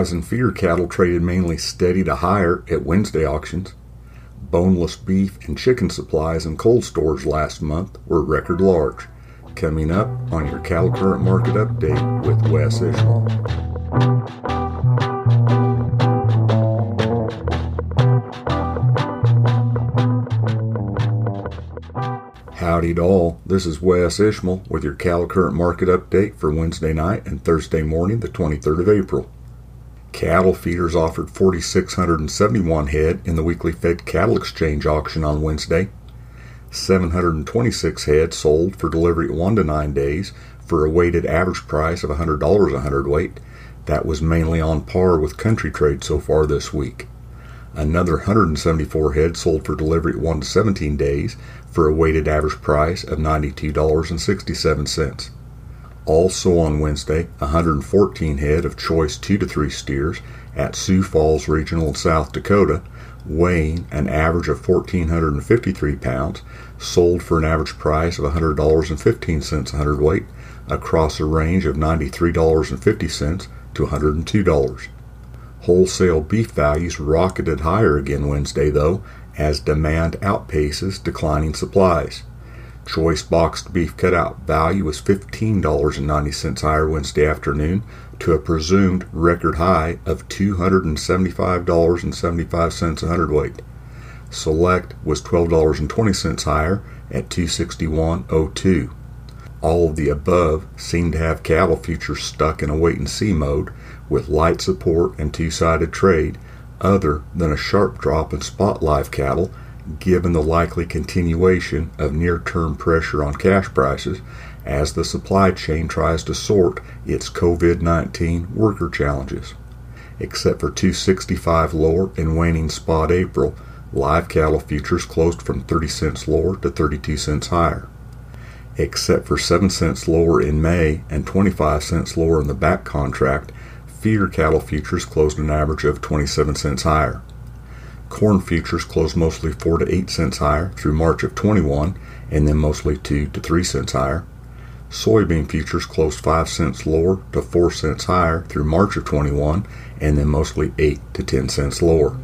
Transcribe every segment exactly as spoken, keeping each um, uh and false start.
Calves and feeder cattle traded mainly steady to higher at Wednesday auctions. Boneless beef and chicken supplies in cold stores last month were record large. Coming up on your Cattle Current Market Update with Wes Ishmael. Howdy to all, this is Wes Ishmael with your Cattle Current Market Update for Wednesday night and Thursday morning, the twenty-third of April. Cattle feeders offered four thousand six hundred seventy-one head in the weekly Fed Cattle Exchange auction on Wednesday. seven hundred twenty-six head sold for delivery at one to nine days for a weighted average price of one hundred dollars a hundredweight. That was mainly on par with country trade so far this week. Another one hundred seventy-four head sold for delivery at one to seventeen days for a weighted average price of ninety-two dollars and sixty-seven cents. Also on Wednesday, one hundred fourteen head of choice two to three steers at Sioux Falls Regional in South Dakota, weighing an average of one thousand four hundred fifty-three pounds, sold for an average price of one hundred dollars and fifteen cents a hundredweight, across a range of ninety-three dollars and fifty cents to one hundred two dollars. Wholesale beef values rocketed higher again Wednesday, though, as demand outpaces declining supplies. Choice boxed beef cutout value was fifteen dollars and ninety cents higher Wednesday afternoon to a presumed record high of two hundred seventy-five dollars and seventy-five cents a hundredweight. Select was twelve dollars and twenty cents higher at two hundred sixty-one dollars and two cents. All of the above seem to have cattle futures stuck in a wait-and-see mode with light support and two-sided trade, other than a sharp drop in spot live cattle, given the likely continuation of near-term pressure on cash prices as the supply chain tries to sort its covid nineteen worker challenges. Except for two sixty-five lower in waning spot April, live cattle futures closed from thirty cents lower to thirty-two cents higher. Except for seven cents lower in May and twenty-five cents lower in the back contract, feeder cattle futures closed an average of twenty-seven cents higher. Corn futures closed mostly four to eight cents higher through March of twenty-one, and then mostly two to three cents higher. Soybean futures closed five cents lower to four cents higher through March of twenty-one, and then mostly eight to ten cents lower.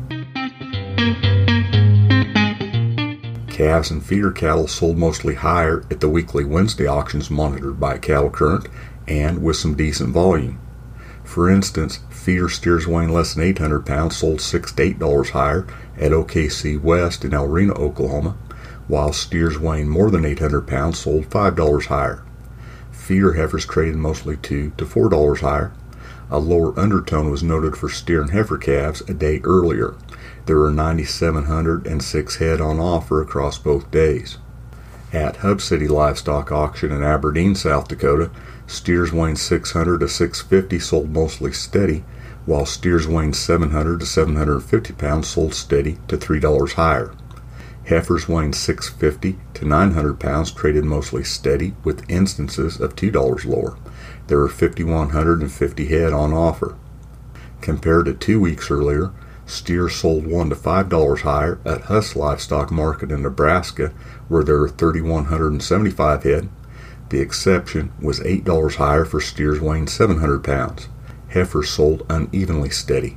Calves and feeder cattle sold mostly higher at the weekly Wednesday auctions monitored by Cattle Current, and with some decent volume. For instance, feeder steers weighing less than eight hundred pounds sold six to eight dollars higher at O K C West in El Reno, Oklahoma, while steers weighing more than eight hundred pounds sold five dollars higher. Feeder heifers traded mostly two to four dollars higher. A lower undertone was noted for steer and heifer calves a day earlier. There were nine thousand seven hundred six head on offer across both days. At Hub City Livestock Auction in Aberdeen, South Dakota, steers weighing six hundred to six hundred fifty sold mostly steady, while steers weighing seven hundred to seven hundred fifty pounds sold steady to three dollars higher. Heifers weighing six hundred fifty to nine hundred pounds traded mostly steady, with instances of two dollars lower. There were five thousand one hundred fifty head on offer. Compared to two weeks earlier, steers sold one to five dollars higher at Huss Livestock Market in Nebraska, where there were three thousand one hundred seventy-five head. The exception was eight dollars higher for steers weighing seven hundred pounds. Heifers sold unevenly steady.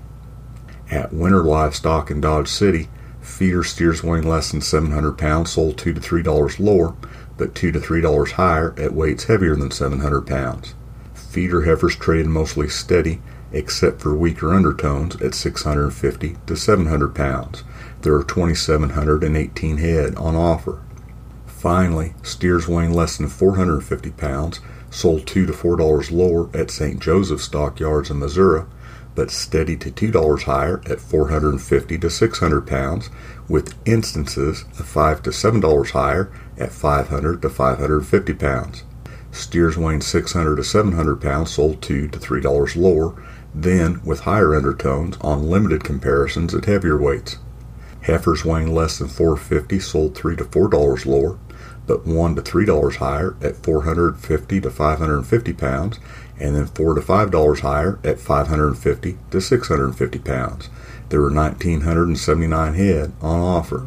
At Winter Livestock in Dodge City, feeder steers weighing less than seven hundred pounds sold two to three dollars lower, but two to three dollars higher at weights heavier than seven hundred pounds. Feeder heifers traded mostly steady, except for weaker undertones at six hundred fifty to seven hundred pounds. There are two thousand seven hundred eighteen head on offer. Finally, steers weighing less than four hundred fifty pounds sold two to four dollars lower at Saint Joseph Stockyards in Missouri, but steady to two dollars higher at four hundred fifty to six hundred pounds, with instances of five to seven dollars higher at five hundred to five hundred fifty pounds. Steers weighing six hundred to seven hundred pounds sold two to three dollars lower, then with higher undertones on limited comparisons at heavier weights. Heifers weighing less than four hundred fifty sold three to four dollars lower, but one to three dollars higher at four hundred fifty to five hundred fifty pounds, and then four to five dollars higher at five hundred fifty to six hundred fifty pounds. There were one thousand nine hundred seventy-nine head on offer.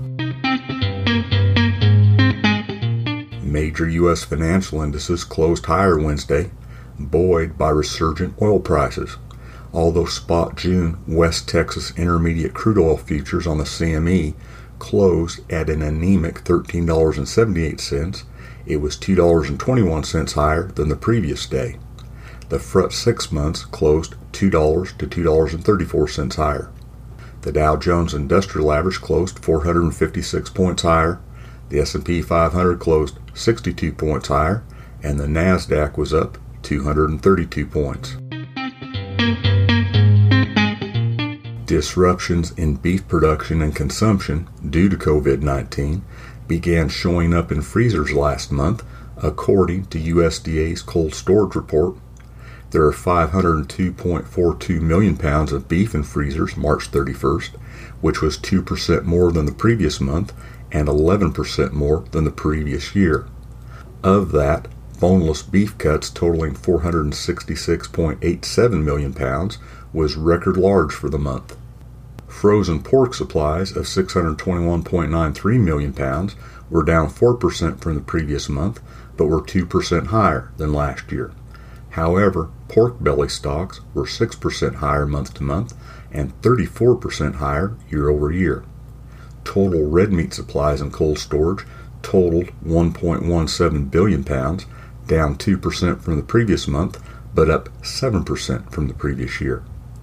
Major U S financial indices closed higher Wednesday, buoyed by resurgent oil prices. although spot June West Texas Intermediate crude oil futures on the C M E closed at an anemic thirteen dollars and seventy-eight cents, it was two dollars and twenty-one cents higher than the previous day. The F R U T six months closed two dollars to two dollars and thirty-four cents higher. The Dow Jones Industrial Average closed four hundred fifty-six points higher, the S and P five hundred closed sixty-two points higher, and the NASDAQ was up two hundred thirty-two points. Disruptions in beef production and consumption due to COVID nineteen began showing up in freezers last month, according to U S D A's cold storage report. There are five hundred two point four two million pounds of beef in freezers March thirty-first, which was two percent more than the previous month and eleven percent more than the previous year. Of that, boneless beef cuts totaling four hundred sixty-six point eight seven million pounds was record large for the month. Frozen pork supplies of six hundred twenty-one point nine three million pounds were down four percent from the previous month, but were two percent higher than last year. However, pork belly stocks were six percent higher month to month and thirty-four percent higher year over year. Total red meat supplies in cold storage totaled one point one seven billion pounds, down two percent from the previous month, but up seven percent from the previous year.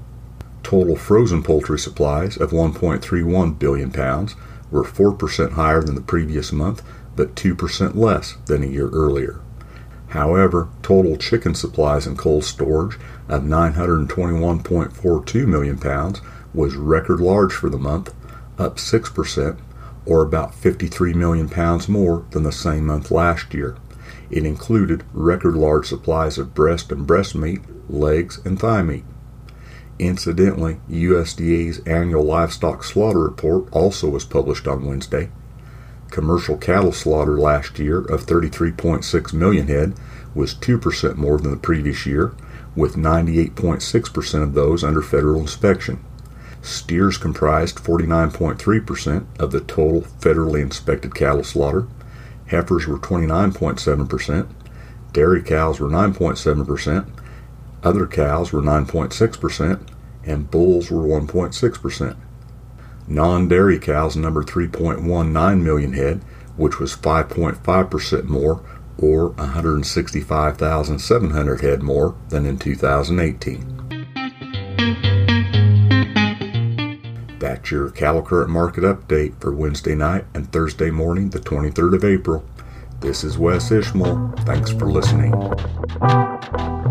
Total frozen poultry supplies of one point three one billion pounds were four percent higher than the previous month, but two percent less than a year earlier. However, total chicken supplies in cold storage of nine hundred twenty-one point four two million pounds was record large for the month, up six percent, or about fifty-three million pounds more than the same month last year. It included record large supplies of breast and breast meat, legs, and thigh meat. Incidentally, U S D A's annual livestock slaughter report also was published on Wednesday. Commercial cattle slaughter last year of thirty-three point six million head was two percent more than the previous year, with ninety-eight point six percent of those under federal inspection. Steers comprised forty-nine point three percent of the total federally inspected cattle slaughter. Heifers were twenty-nine point seven percent. Dairy cows were nine point seven percent. Other cows were nine point six percent, and bulls were one point six percent. Non-dairy cows numbered three point one nine million head, which was five point five percent more, or one hundred sixty-five thousand seven hundred head more than in two thousand eighteen. That's your Cattle Current Market Update for Wednesday night and Thursday morning, the twenty-third of April. This is Wes Ishmael. Thanks for listening.